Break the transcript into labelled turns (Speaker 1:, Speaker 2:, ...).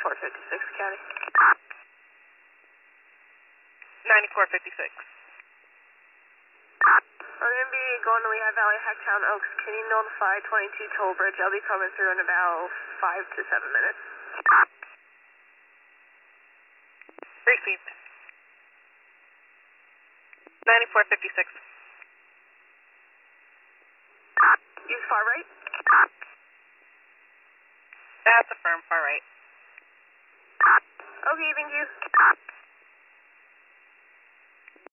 Speaker 1: 9456 County.
Speaker 2: 9456.
Speaker 1: I'm going to be going to Lehigh Valley, Hacktown Oaks. Can you notify 22 Toll Bridge? I'll be coming through in about 5 to 7 minutes.
Speaker 2: Received. 9456.
Speaker 1: Use far right?
Speaker 2: That's affirmed, far right.
Speaker 1: Okay, thank you.